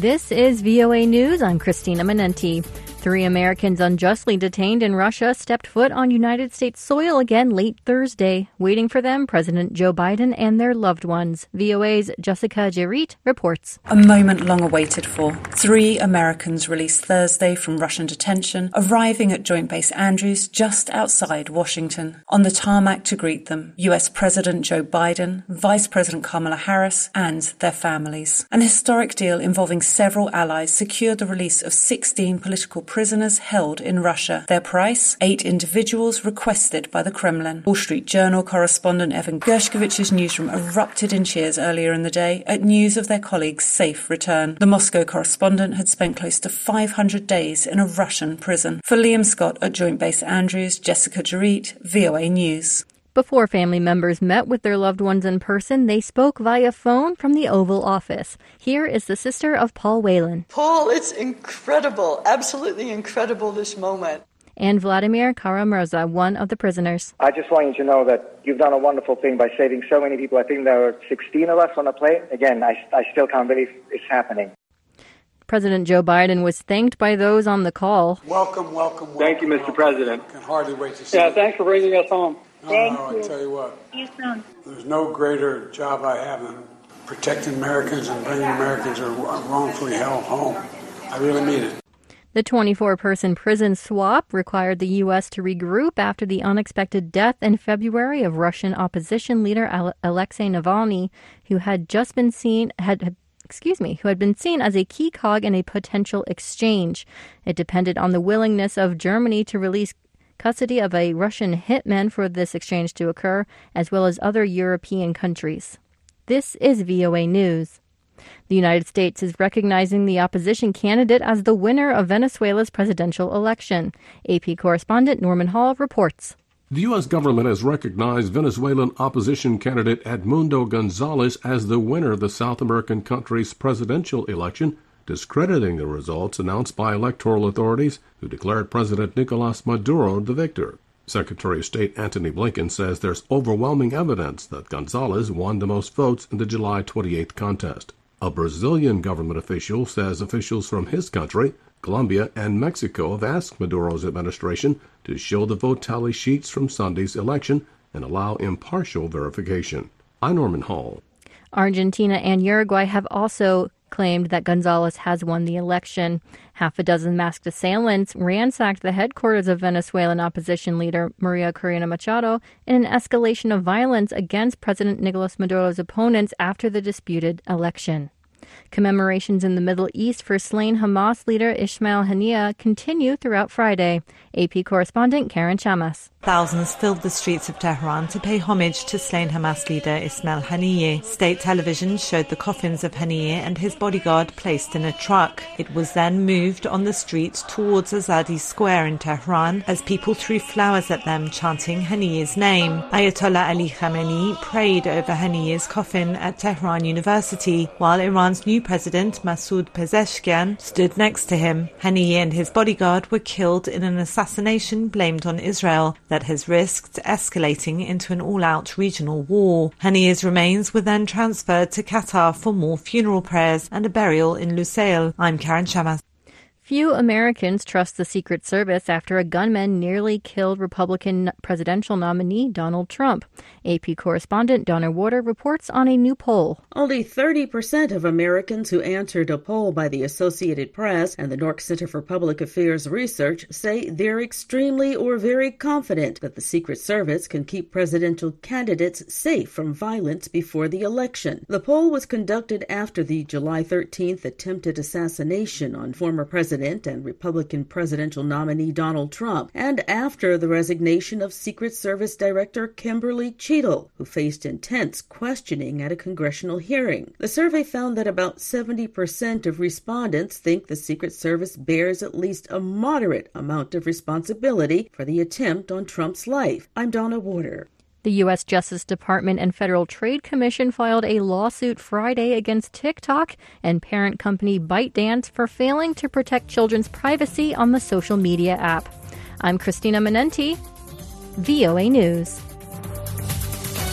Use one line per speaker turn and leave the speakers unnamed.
This is VOA News. I'm Christina Manenti. 3 Americans unjustly detained in Russia stepped foot on United States soil again late Thursday. Waiting for them, President Joe Biden and their loved ones. VOA's Jessica Jerit reports.
A moment long awaited for. 3 Americans released Thursday from Russian detention, arriving at Joint Base Andrews just outside Washington. On the tarmac to greet them, US President Joe Biden, Vice President Kamala Harris, and their families. An historic deal involving several allies secured the release of 16 political prisoners held in Russia. Their price? 8 individuals requested by the Kremlin. Wall Street Journal correspondent Evan Gershkovich's newsroom erupted in cheers earlier in the day at news of their colleagues' safe return. The Moscow correspondent had spent close to 500 days in a Russian prison. For Liam Scott at Joint Base Andrews, Jessica Jerit, VOA News.
Before family members met with their loved ones in person, they spoke via phone from the Oval Office. Here is the sister of Paul Whelan.
Paul, it's incredible, absolutely incredible, this moment.
And Vladimir Kara-Murza, one of the prisoners.
I just want you to know that you've done a wonderful thing by saving so many people. I think there were 16 of us on the plane. Again, I still can't believe it's happening.
President Joe Biden was thanked by those on the call.
Welcome.
Thank you, Mr. President.
I can hardly wait to see you.
Thanks for bringing us home.
Thank you. I tell you what, there's no greater job I have than protecting Americans and bringing Americans who are wrongfully held home. I really mean it.
The 24-person prison swap required the U.S. to regroup after the unexpected death in February of Russian opposition leader Alexei Navalny, who had been seen as a key cog in a potential exchange. It depended on the willingness of Germany to release custody of a Russian hitman for this exchange to occur, as well as other European countries. This is VOA News. The United States is recognizing the opposition candidate as the winner of Venezuela's presidential election. AP correspondent Norman Hall reports.
The U.S. government has recognized Venezuelan opposition candidate Edmundo Gonzalez as the winner of the South American country's presidential election, discrediting the results announced by electoral authorities who declared President Nicolas Maduro the victor. Secretary of State Antony Blinken says there's overwhelming evidence that Gonzalez won the most votes in the July 28th contest. A Brazilian government official says officials from his country, Colombia, and Mexico have asked Maduro's administration to show the vote tally sheets from Sunday's election and allow impartial verification. I'm Norman Hall.
Argentina and Uruguay have also claimed that Gonzalez has won the election. Half a dozen masked assailants ransacked the headquarters of Venezuelan opposition leader Maria Corina Machado in an escalation of violence against President Nicolas Maduro's opponents after the disputed election. Commemorations in the Middle East for slain Hamas leader Ismail Haniyeh continue throughout Friday. AP correspondent Karen Chamas.
Thousands filled the streets of Tehran to pay homage to slain Hamas leader Ismail Haniyeh. State television showed the coffins of Haniyeh and his bodyguard placed in a truck. It was then moved on the street towards Azadi Square in Tehran as people threw flowers at them, chanting Haniyeh's name. Ayatollah Ali Khamenei prayed over Haniyeh's coffin at Tehran University, while Iran's new president, Masoud Pezeshkian, stood next to him. Haniyeh and his bodyguard were killed in an assassination blamed on Israel that has risked escalating into an all-out regional war. Haniyeh's remains were then transferred to Qatar for more funeral prayers and a burial in Lusail. I'm Karen Chamas.
Few Americans trust the Secret Service after a gunman nearly killed Republican presidential nominee Donald Trump. AP correspondent Donna Warder reports on a new poll.
Only 30% of Americans who answered a poll by the Associated Press and the Nork Center for Public Affairs Research say they're extremely or very confident that the Secret Service can keep presidential candidates safe from violence before the election. The poll was conducted after the July 13th attempted assassination on former President and Republican presidential nominee Donald Trump, and after the resignation of Secret Service Director Kimberly Cheadle, who faced intense questioning at a congressional hearing. The survey found that about 70% of respondents think the Secret Service bears at least a moderate amount of responsibility for the attempt on Trump's life. I'm Donna Warder.
The U.S. Justice Department and Federal Trade Commission filed a lawsuit Friday against TikTok and parent company ByteDance for failing to protect children's privacy on the social media app. I'm Christina Manenti, VOA News.